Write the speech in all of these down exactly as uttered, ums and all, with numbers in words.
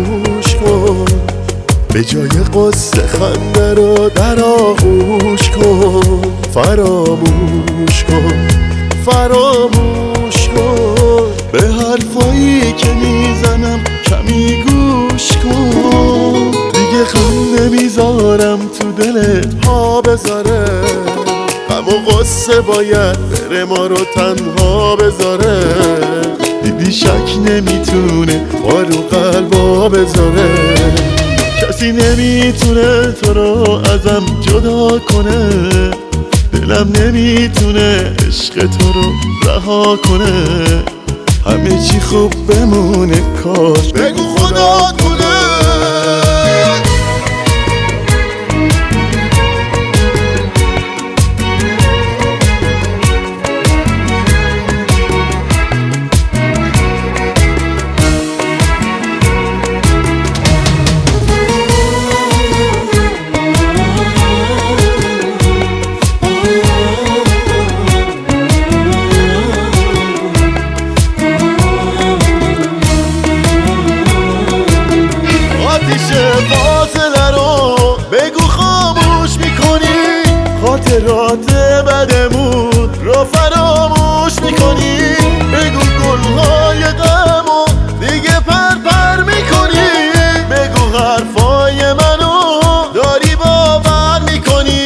فراموش کن، به جای قصه خنده رو در آغوش کن. فراموش کن، فراموش کن، به حرفایی که میزنم کمی گوش کن. دیگه غم نمیذارم تو دلت پا بذاره، غم و غصه باید بره ما رو تنها بذاره. دیدی شک نمیتونه ما رو قلبا بذاره، کسی نمیتونه تو رو ازم جدا کنه. دلم نمیتونه عشق تو رو رها کنه. همه چی خوب بمونه کاش بگو خدا کنه. فاصله رو بگو خاموش میکنی، خاطرات بدمون رو فراموش میکنی. بگو گلهای غمو دیگه پر پر میکنی، بگو حرفای منو داری باور میکنی.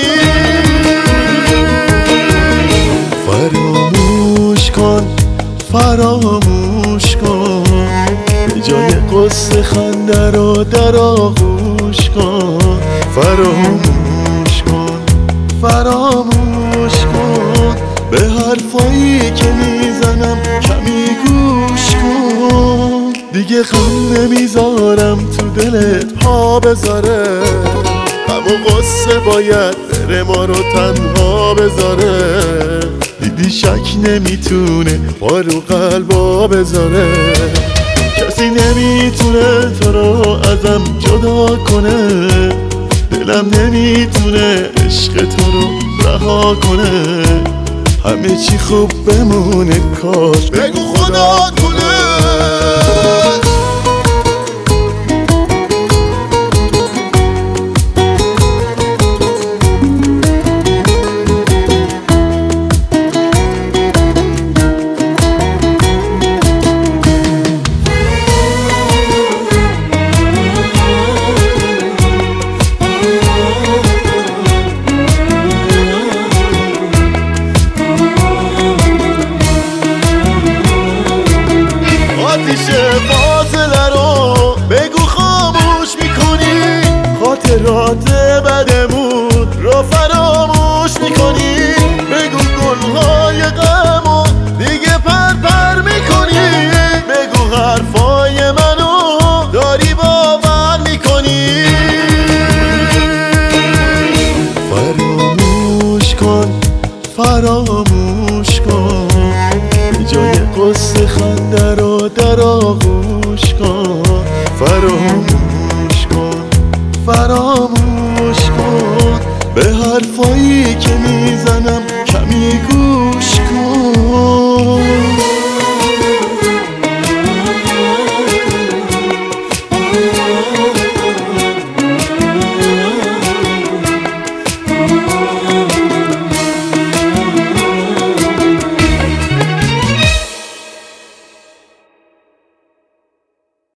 فراموش کن، فراموش کن، به جای قصه خنده رو در آغوش کن. فراموش کن، فراموش کن، به حرفایی که میزنم کمی گوش کن. دیگه غم نمیذارم تو دلت پا بذاره، غم و غصه باید بره ما رو تنها بذاره. دیدی شک نمیتونه ما رو قلبا بذاره، کسی نمیتونه تو رو ازم جدا کنه. دلم نمیتونه عشق تو رو رها کنه. همه چی خوب بمونه کاش بگو خدا کنه.